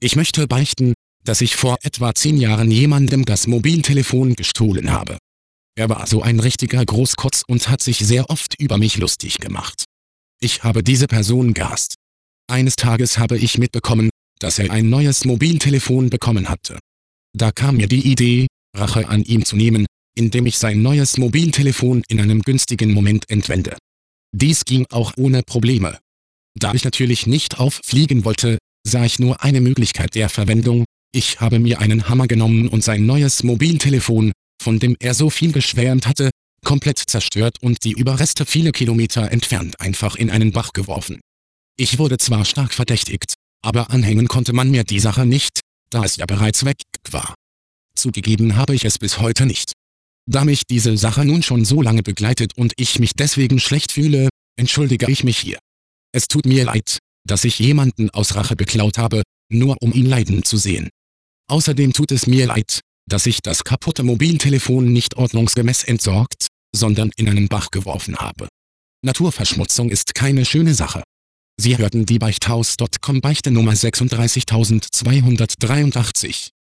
Ich möchte beichten, dass ich vor etwa 10 Jahren jemandem das Mobiltelefon gestohlen habe. Er war so ein richtiger Großkotz und hat sich sehr oft über mich lustig gemacht. Ich habe diese Person gehasst. Eines Tages habe ich mitbekommen, dass er ein neues Mobiltelefon bekommen hatte. Da kam mir die Idee, Rache an ihm zu nehmen, indem ich sein neues Mobiltelefon in einem günstigen Moment entwende. Dies ging auch ohne Probleme. Da ich natürlich nicht auffliegen wollte, sah ich nur eine Möglichkeit der Verwendung. Ich habe mir einen Hammer genommen und sein neues Mobiltelefon, von dem er so viel geschwärmt hatte, komplett zerstört und die Überreste viele Kilometer entfernt einfach in einen Bach geworfen. Ich wurde zwar stark verdächtigt, aber anhängen konnte man mir die Sache nicht, da es ja bereits weg war. Zugegeben habe ich es bis heute nicht. Da mich diese Sache nun schon so lange begleitet und ich mich deswegen schlecht fühle, entschuldige ich mich hier. Es tut mir leid, dass ich jemanden aus Rache beklaut habe, nur um ihn leiden zu sehen. Außerdem tut es mir leid, dass ich das kaputte Mobiltelefon nicht ordnungsgemäß entsorgt, sondern in einen Bach geworfen habe. Naturverschmutzung ist keine schöne Sache. Sie hörten die Beichthaus.com Beichte Nummer 36283.